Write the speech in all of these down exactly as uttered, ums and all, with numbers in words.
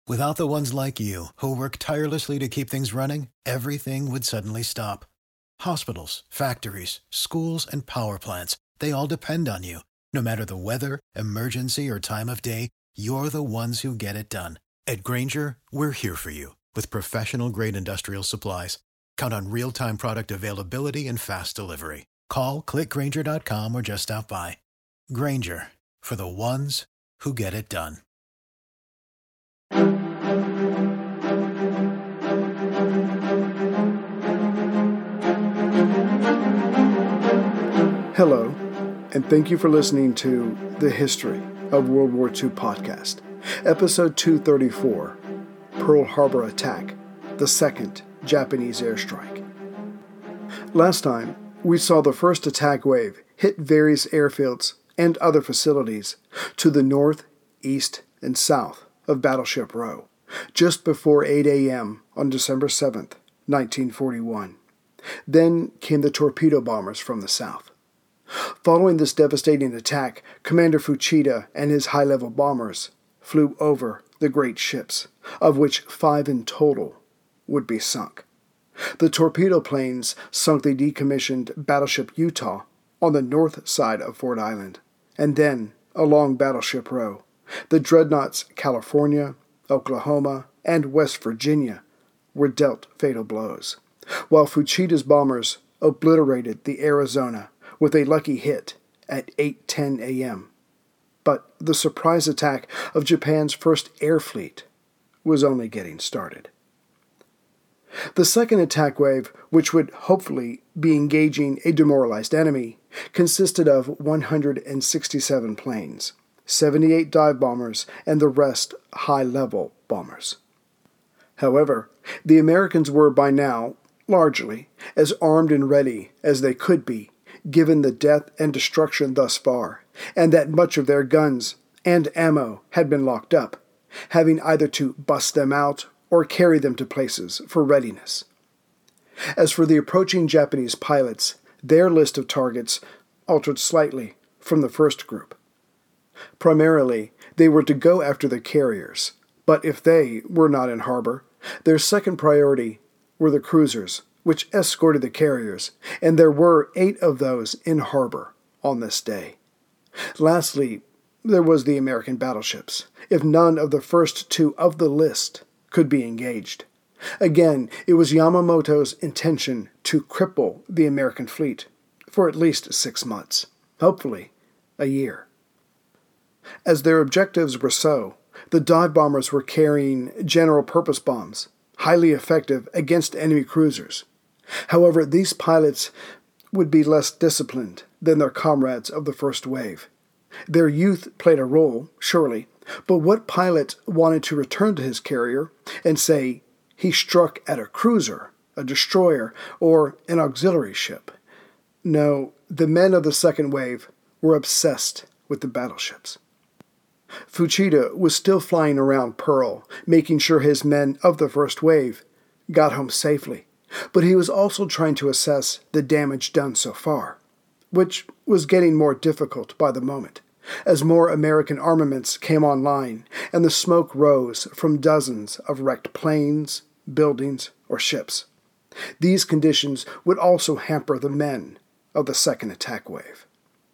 Without the ones like you, who work tirelessly to keep things running, everything would suddenly stop. Hospitals, factories, schools, and power plants, they all depend on you. No matter the weather, emergency, or time of day, you're the ones who get it done. At Grainger, we're here for you with professional-grade industrial supplies. Count on real-time product availability and fast delivery. Call, click Grainger dot com, or just stop by. Grainger, for the ones who get it done. Hello, and thank you for listening to the History of World War Two podcast, episode two thirty-four, Pearl Harbor Attack, the Second Japanese Airstrike. Last time, we saw the first attack wave hit various airfields and other facilities to the north, east, and south of Battleship Row, just before eight a.m. on December seventh, nineteen forty-one. Then came the torpedo bombers from the south. Following this devastating attack, Commander Fuchida and his high-level bombers flew over the great ships, of which five in total would be sunk. The torpedo planes sunk the decommissioned Battleship Utah on the north side of Ford Island, and then, along Battleship Row, the dreadnoughts California, Oklahoma, and West Virginia were dealt fatal blows, while Fuchida's bombers obliterated the Arizona with a lucky hit at eight ten a.m. But the surprise attack of Japan's first air fleet was only getting started. The second attack wave, which would hopefully be engaging a demoralized enemy, consisted of one hundred sixty-seven planes, seventy-eight dive bombers, and the rest high-level bombers. However, the Americans were by now, largely, as armed and ready as they could be, given the death and destruction thus far, and that much of their guns and ammo had been locked up, having either to bust them out or carry them to places for readiness. As for the approaching Japanese pilots, their list of targets altered slightly from the first group. Primarily, they were to go after the carriers, but if they were not in harbor, their second priority were the cruisers, which escorted the carriers, and there were eight of those in harbor on this day. Lastly, there was the American battleships, if none of the first two of the list could be engaged. Again, it was Yamamoto's intention to cripple the American fleet for at least six months, hopefully a year. As their objectives were so, the dive bombers were carrying general-purpose bombs, highly effective against enemy cruisers. However, these pilots would be less disciplined than their comrades of the first wave. Their youth played a role, surely, but what pilot wanted to return to his carrier and say he struck at a cruiser, a destroyer, or an auxiliary ship? No, the men of the second wave were obsessed with the battleships. Fuchida was still flying around Pearl, making sure his men of the first wave got home safely, but he was also trying to assess the damage done so far, which was getting more difficult by the moment, as more American armaments came online and the smoke rose from dozens of wrecked planes, buildings, or ships. These conditions would also hamper the men of the second attack wave.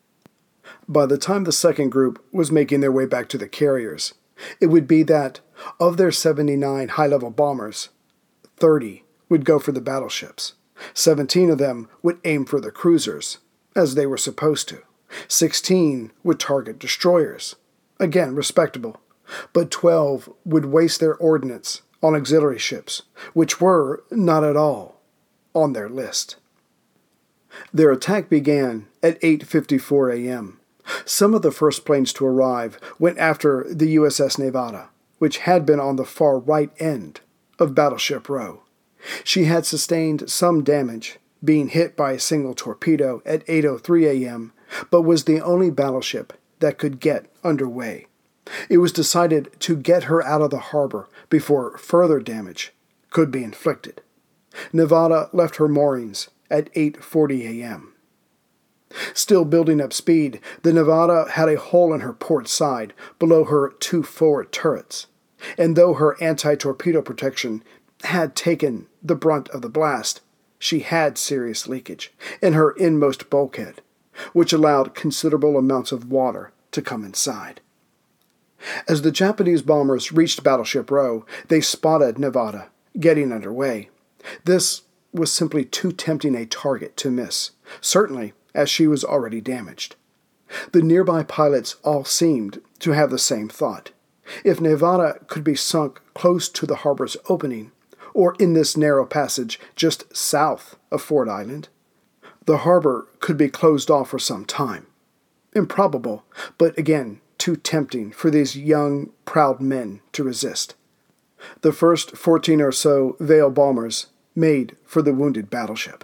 By the time the second group was making their way back to the carriers, it would be that, of their seventy-nine high-level bombers, thirty would go for the battleships. Seventeen of them would aim for the cruisers, as they were supposed to. Sixteen would target destroyers, again respectable, but twelve would waste their ordnance on auxiliary ships, which were not at all on their list. Their attack began at eight fifty-four a.m. Some of the first planes to arrive went after the U S S Nevada, which had been on the far right end of Battleship Row. She had sustained some damage, being hit by a single torpedo at eight oh three a.m., but was the only battleship that could get underway. It was decided to get her out of the harbor before further damage could be inflicted. Nevada left her moorings at eight forty a.m. Still building up speed, the Nevada had a hole in her port side below her two forward turrets. and though her anti-torpedo protection had taken the brunt of the blast, she had serious leakage in her inmost bulkhead, which allowed considerable amounts of water to come inside. As the Japanese bombers reached Battleship Row, they spotted Nevada getting underway. This was simply too tempting a target to miss, certainly as she was already damaged. The nearby pilots all seemed to have the same thought. If Nevada could be sunk close to the harbor's opening, or in this narrow passage just south of Ford Island, the harbor could be closed off for some time. Improbable, but again, too tempting for these young, proud men to resist. The first fourteen or so Vale bombers made for the wounded battleship.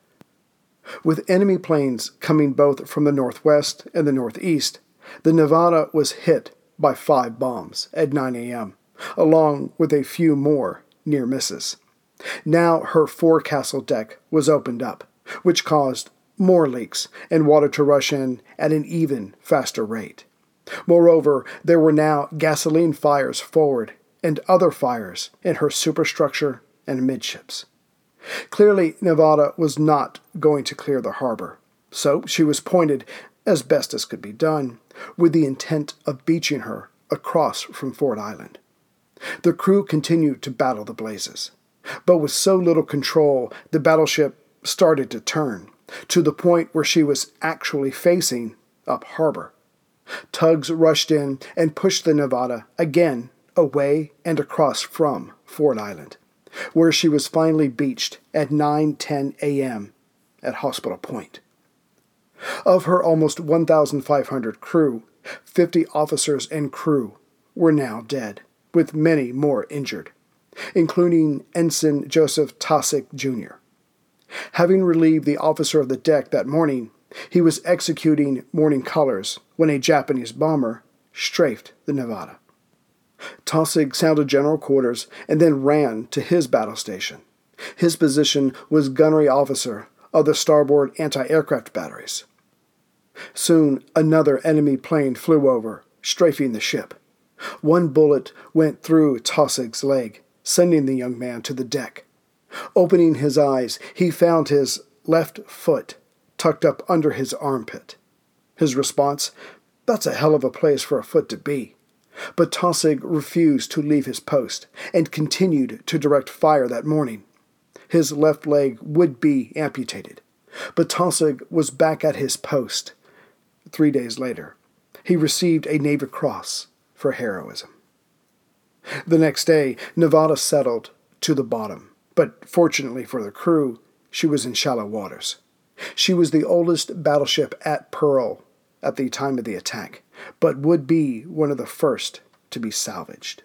With enemy planes coming both from the northwest and the northeast, the Nevada was hit by five bombs at nine a.m., along with a few more near misses. Now her forecastle deck was opened up, which caused more leaks and water to rush in at an even faster rate. Moreover, there were now gasoline fires forward and other fires in her superstructure and midships. Clearly, Nevada was not going to clear the harbor, so she was pointed, as best as could be done, with the intent of beaching her across from Ford Island. The crew continued to battle the blazes, but with so little control, the battleship started to turn, to the point where she was actually facing up harbor. Tugs rushed in and pushed the Nevada again away and across from Ford Island, where she was finally beached at nine ten a.m. at Hospital Point. Of her almost one thousand five hundred crew, fifty officers and crew were now dead, with many more injured, including Ensign Joseph Taussig Junior Having relieved the officer of the deck that morning, he was executing morning colors when a Japanese bomber strafed the Nevada. Taussig sounded general quarters and then ran to his battle station. His position was gunnery officer of the starboard anti-aircraft batteries. Soon another enemy plane flew over, strafing the ship. One bullet went through Taussig's leg, sending the young man to the deck. Opening his eyes, he found his left foot tucked up under his armpit. His response, "That's a hell of a place for a foot to be." But Taussig refused to leave his post and continued to direct fire that morning. His left leg would be amputated, but Taussig was back at his post. Three days later, he received a Navy Cross for heroism. The next day, Nevada settled to the bottom, but fortunately for the crew, she was in shallow waters. She was the oldest battleship at Pearl at the time of the attack, but would be one of the first to be salvaged.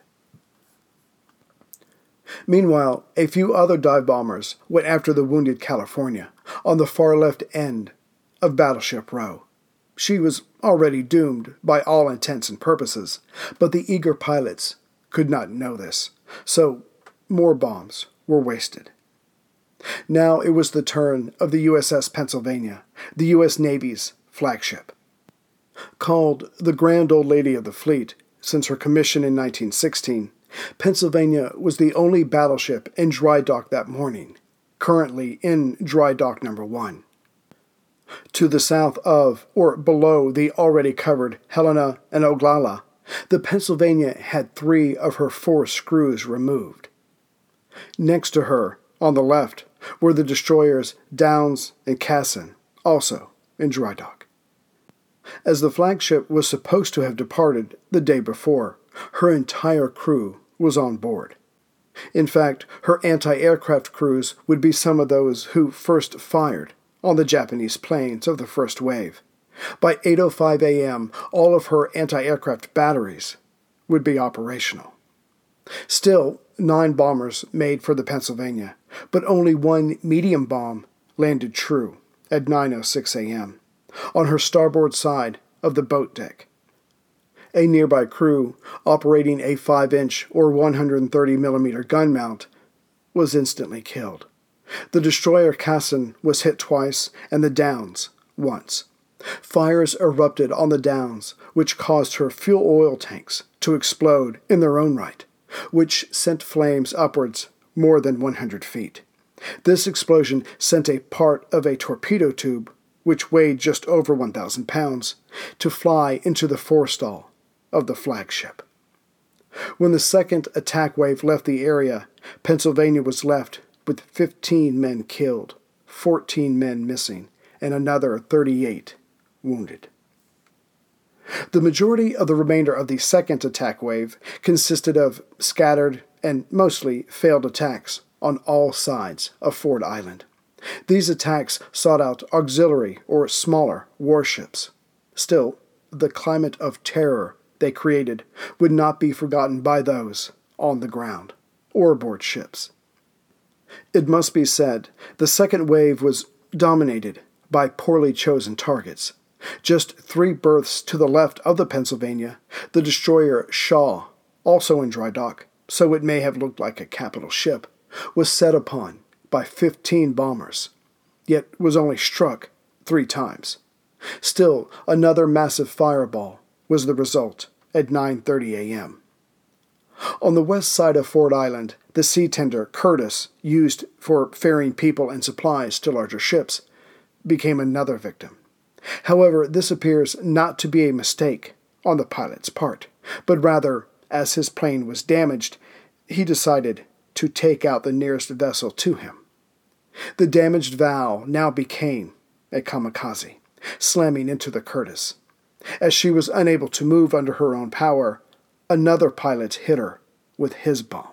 Meanwhile, a few other dive bombers went after the wounded California on the far left end of Battleship Row. She was already doomed by all intents and purposes, but the eager pilots could not know this, so more bombs were wasted. Now it was the turn of the U S S Pennsylvania, the U S Navy's flagship. Called the Grand Old Lady of the Fleet since her commission in nineteen sixteen, Pennsylvania was the only battleship in dry dock that morning, currently in dry dock number one. To the south of, or below, the already covered Helena and Oglala, the Pennsylvania had three of her four screws removed. Next to her, on the left, were the destroyers Downs and Cassin, also in dry dock. As the flagship was supposed to have departed the day before, her entire crew was on board. In fact, her anti-aircraft crews would be some of those who first fired on the Japanese planes of the first wave. By eight oh five a.m., all of her anti-aircraft batteries would be operational. Still, nine bombers made for the Pennsylvania, but only one medium bomb landed true at nine oh six a.m. on her starboard side of the boat deck. A nearby crew, operating a five-inch or one hundred thirty millimeter gun mount, was instantly killed. The destroyer Cassin was hit twice, and the Downs once. Fires erupted on the Downs, which caused her fuel oil tanks to explode in their own right. which sent flames upwards more than one hundred feet. This explosion sent a part of a torpedo tube, which weighed just over one thousand pounds, to fly into the forestall of the flagship. When the second attack wave left the area, Pennsylvania was left with fifteen men killed, fourteen men missing, and another thirty-eight wounded. The majority of the remainder of the second attack wave consisted of scattered and mostly failed attacks on all sides of Ford Island. These attacks sought out auxiliary or smaller warships. Still, the climate of terror they created would not be forgotten by those on the ground or aboard ships. It must be said, the second wave was dominated by poorly chosen targets. Just three berths to the left of the Pennsylvania, the destroyer Shaw, also in dry dock, so it may have looked like a capital ship, was set upon by fifteen bombers, yet was only struck three times. Still, another massive fireball was the result at nine thirty a.m. On the west side of Ford Island, the sea tender Curtis, used for ferrying people and supplies to larger ships, became another victim. However, this appears not to be a mistake on the pilot's part, but rather, as his plane was damaged, he decided to take out the nearest vessel to him. The damaged Val now became a kamikaze, slamming into the Curtis. As she was unable to move under her own power, another pilot hit her with his bomb.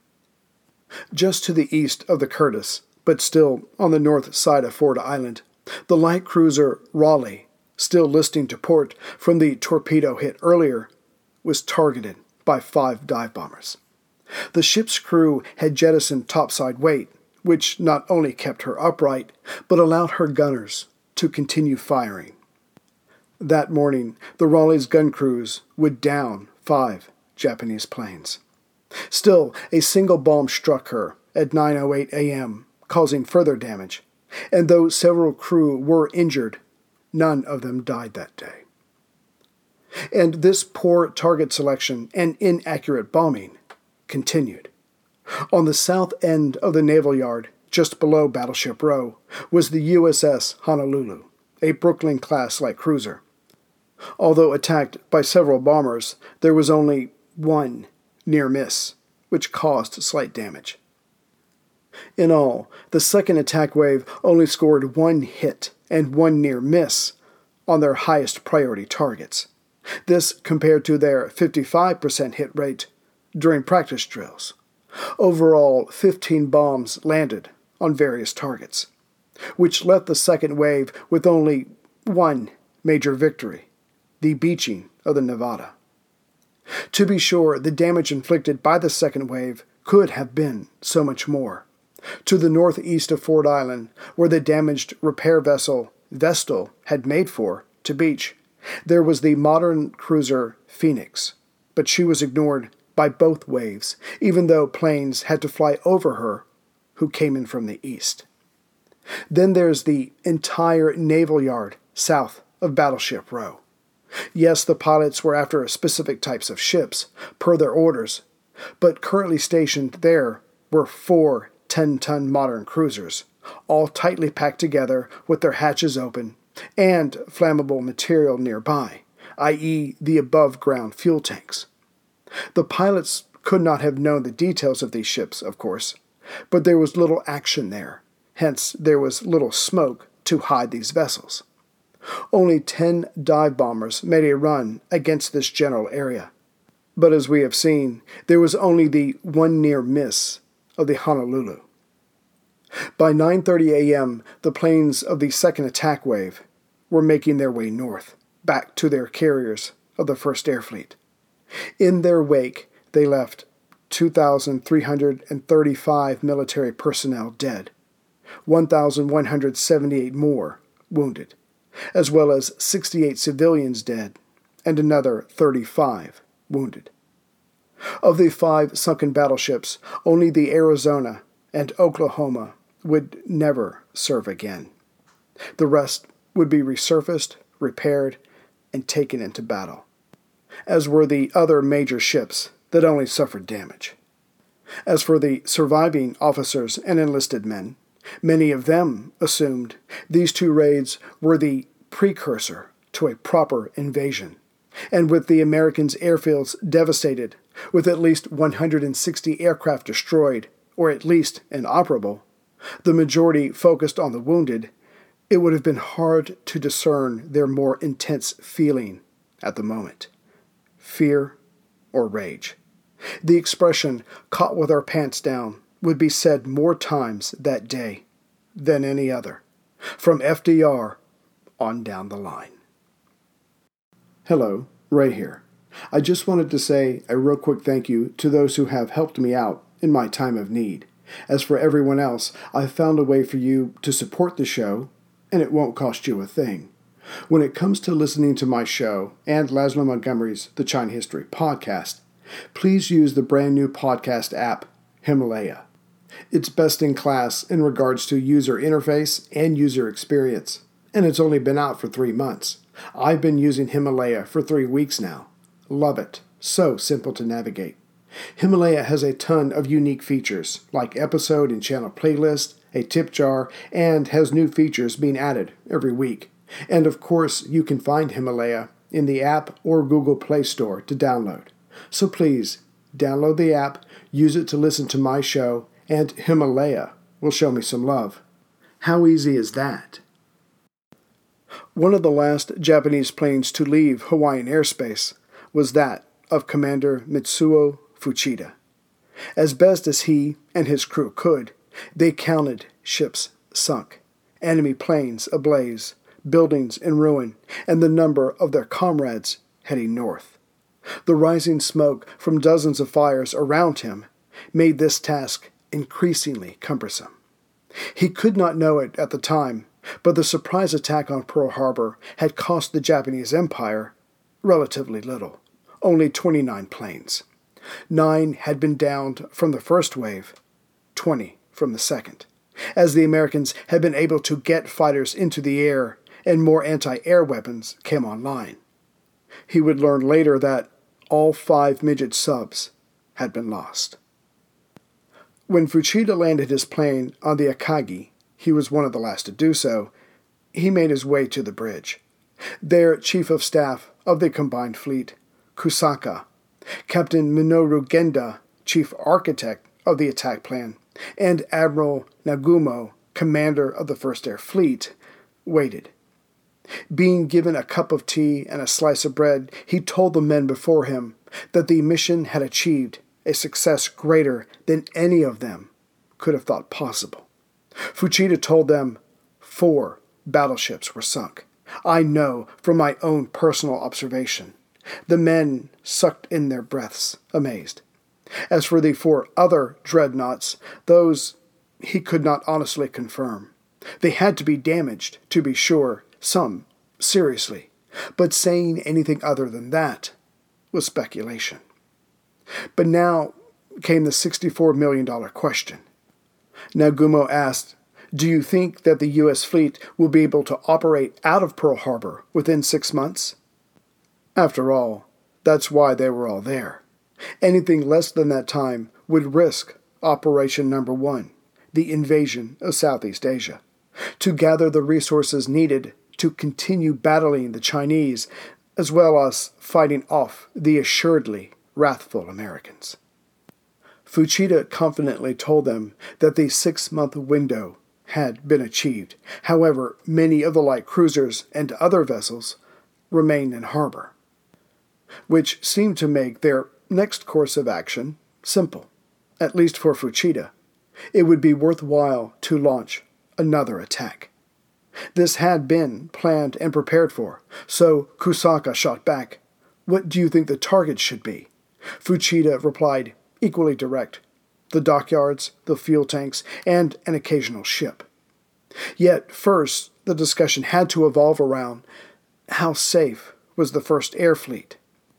Just to the east of the Curtis, but still on the north side of Ford Island, the light cruiser Raleigh, still listing to port from the torpedo hit earlier, was targeted by five dive bombers. The ship's crew had jettisoned topside weight, which not only kept her upright, but allowed her gunners to continue firing. That morning, the Raleigh's gun crews would down five Japanese planes. Still, a single bomb struck her at nine oh eight a.m., causing further damage, and though several crew were injured, none of them died that day. And this poor target selection and inaccurate bombing continued. On the south end of the naval yard, just below Battleship Row, was the U S S Honolulu, a Brooklyn-class light cruiser. Although attacked by several bombers, there was only one near miss, which caused slight damage. In all, the second attack wave only scored one hit and one near miss on their highest priority targets. This compared to their fifty-five percent hit rate during practice drills. Overall, fifteen bombs landed on various targets, which left the second wave with only one major victory, the beaching of the Nevada. To be sure, the damage inflicted by the second wave could have been so much more. To the northeast of Ford Island, where the damaged repair vessel Vestal had made for to beach, there was the modern cruiser Phoenix, but she was ignored by both waves, even though planes had to fly over her who came in from the east. Then there's the entire naval yard south of Battleship Row. Yes, the pilots were after specific types of ships, per their orders, but currently stationed there were four ten-ton modern cruisers, all tightly packed together with their hatches open, and flammable material nearby, that is the above-ground fuel tanks. The pilots could not have known the details of these ships, of course, but there was little action there, hence there was little smoke to hide these vessels. Only ten dive bombers made a run against this general area, but as we have seen, there was only the one near miss of the Honolulu. By nine thirty a.m., the planes of the second attack wave were making their way north, back to their carriers of the First Air Fleet. In their wake, they left two thousand three hundred thirty-five military personnel dead, one thousand one hundred seventy-eight more wounded, as well as sixty-eight civilians dead and another thirty-five wounded. Of the five sunken battleships, only the Arizona and Oklahoma would never serve again. The rest would be resurfaced, repaired, and taken into battle, as were the other major ships that only suffered damage. As for the surviving officers and enlisted men, many of them assumed these two raids were the precursor to a proper invasion, and with the Americans' airfields devastated, with at least one hundred sixty aircraft destroyed, or at least inoperable, the majority focused on the wounded, it would have been hard to discern their more intense feeling at the moment: fear or rage. The expression, "caught with our pants down," would be said more times that day than any other, from F D R on down the line. Hello, Ray here. I just wanted to say a real quick thank you to those who have helped me out in my time of need. As for everyone else, I've found a way for you to support the show, and it won't cost you a thing. When it comes to listening to my show and Laszlo Montgomery's The China History Podcast, please use the brand new podcast app, Himalaya. It's best in class in regards to user interface and user experience, and it's only been out for three months. I've been using Himalaya for three weeks now. Love it. So simple to navigate. Himalaya has a ton of unique features, like episode and channel playlists, a tip jar, and has new features being added every week. And of course, you can find Himalaya in the app or Google Play Store to download. So please, download the app, use it to listen to my show, and Himalaya will show me some love. How easy is that? One of the last Japanese planes to leave Hawaiian airspace was that of Commander Mitsuo Fuchida. As best as he and his crew could, they counted ships sunk, enemy planes ablaze, buildings in ruin, and the number of their comrades heading north. The rising smoke from dozens of fires around him made this task increasingly cumbersome. He could not know it at the time, but the surprise attack on Pearl Harbor had cost the Japanese Empire relatively little, only twenty-nine planes. Nine had been downed from the first wave, twenty from the second, as the Americans had been able to get fighters into the air and more anti-air weapons came online. He would learn later that all five midget subs had been lost. When Fuchida landed his plane on the Akagi, he was one of the last to do so, he made his way to the bridge. There, Chief of Staff of the Combined Fleet, Kusaka, Captain Minoru Genda, Chief Architect of the attack plan, and Admiral Nagumo, Commander of the First Air Fleet, waited. Being given a cup of tea and a slice of bread, he told the men before him that the mission had achieved a success greater than any of them could have thought possible. Fuchida told them four battleships were sunk. I know from my own personal observation. The men sucked in their breaths, amazed. As for the four other dreadnoughts, those he could not honestly confirm. They had to be damaged, to be sure, some seriously, but saying anything other than that was speculation. But now came the sixty-four million dollars question. Nagumo asked, "Do you think that the U S fleet will be able to operate out of Pearl Harbor within six months? After all, that's why they were all there. Anything less than that time would risk Operation Number One, the invasion of Southeast Asia, to gather the resources needed to continue battling the Chinese, as well as fighting off the assuredly wrathful Americans." Fuchida confidently told them that the six-month window had been achieved. However, many of the light cruisers and other vessels remained in harbor, which seemed to make their next course of action simple. At least for Fuchida, it would be worthwhile to launch another attack. This had been planned and prepared for, so Kusaka shot back, "What do you think the target should be?" Fuchida replied, equally direct, "The dockyards, the fuel tanks, and an occasional ship." Yet first, the discussion had to evolve around how safe was the First Air Fleet.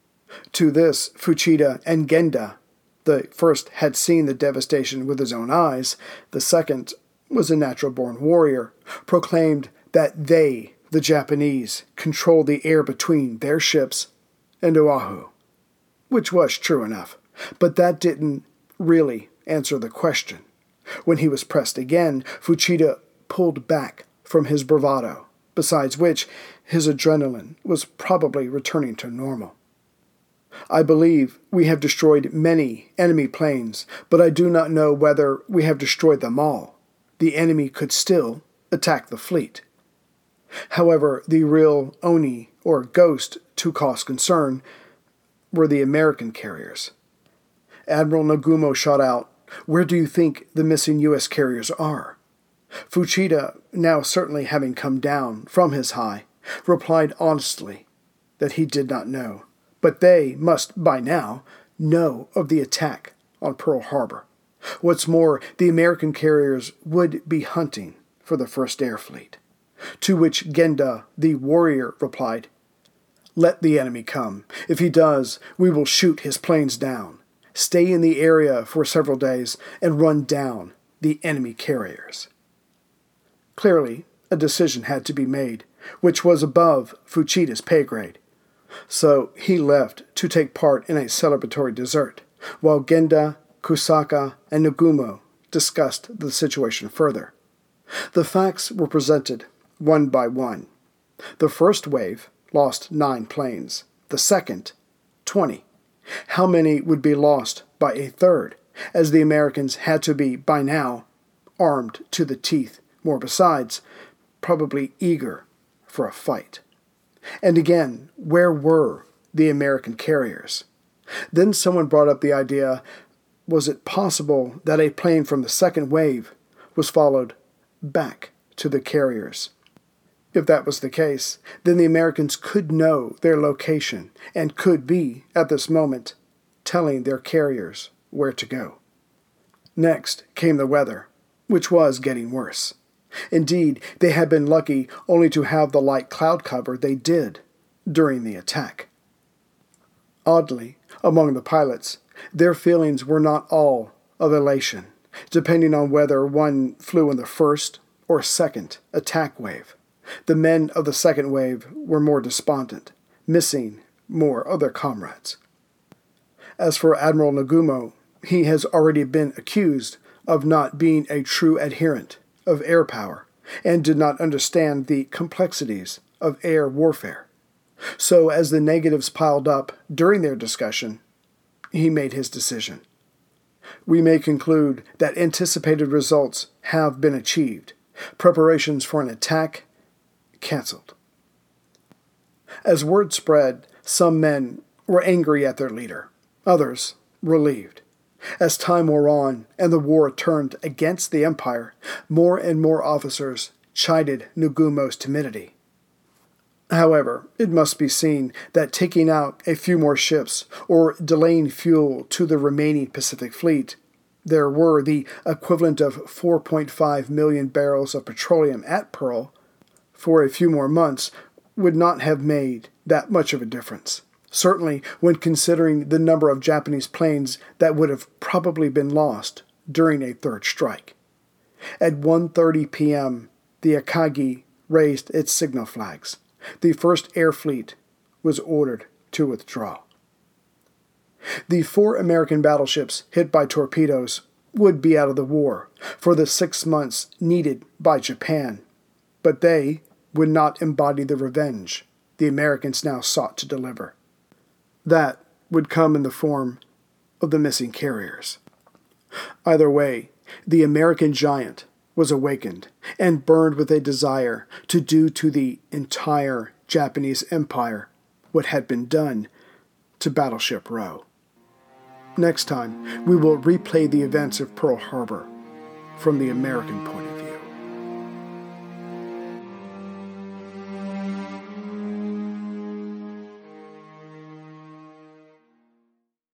To this, Fuchida and Genda, the first had seen the devastation with his own eyes, the second was a natural-born warrior, proclaimed that they, the Japanese, controlled the air between their ships and Oahu, which was true enough. But that didn't really answer the question. When he was pressed again, Fuchida pulled back from his bravado, besides which his adrenaline was probably returning to normal. I believe we have destroyed many enemy planes, but I do not know whether we have destroyed them all. The enemy could still attack the fleet. However, the real Oni, or ghost, to cause concern were the American carriers. Admiral Nagumo shot out, "Where do you think the missing U S carriers are?" Fuchida, now certainly having come down from his high, replied honestly that he did not know, but they must, by now, know of the attack on Pearl Harbor. What's more, the American carriers would be hunting for the First Air Fleet. To which Genda, the warrior, replied, "Let the enemy come. If he does, we will shoot his planes down. Stay in the area for several days and run down the enemy carriers." Clearly, a decision had to be made, which was above Fuchida's pay grade. So he left to take part in a celebratory dessert, while Genda, Kusaka, and Nagumo discussed the situation further. The facts were presented one by one. The first wave lost nine planes, the second, twenty. How many would be lost by a third, as the Americans had to be, by now, armed to the teeth, more besides, probably eager for a fight. And again, where were the American carriers? Then someone brought up the idea, was it possible that a plane from the second wave was followed back to the carriers? If that was the case, then the Americans could know their location and could be, at this moment, telling their carriers where to go. Next came the weather, which was getting worse. Indeed, they had been lucky only to have the light cloud cover they did during the attack. Oddly, among the pilots, their feelings were not all of elation, depending on whether one flew in the first or second attack wave. The men of the second wave were more despondent, missing more of their comrades. As for Admiral Nagumo, he has already been accused of not being a true adherent of air power and did not understand the complexities of air warfare. So as the negatives piled up during their discussion, he made his decision. We may conclude that anticipated results have been achieved. Preparations for an attack canceled. As word spread, some men were angry at their leader, others relieved. As time wore on and the war turned against the Empire, more and more officers chided Nagumo's timidity. However, it must be seen that taking out a few more ships or delaying fuel to the remaining Pacific Fleet, there were the equivalent of four point five million barrels of petroleum at Pearl, for a few more months would not have made that much of a difference. Certainly when considering the number of Japanese planes that would have probably been lost during a third strike. At one thirty p.m., the Akagi raised its signal flags. The First Air Fleet was ordered to withdraw. The four American battleships hit by torpedoes would be out of the war for the six months needed by Japan, but they would not embody the revenge the Americans now sought to deliver. That would come in the form of the missing carriers. Either way, the American giant was awakened and burned with a desire to do to the entire Japanese empire what had been done to Battleship Row. Next time, we will replay the events of Pearl Harbor from the American point of view.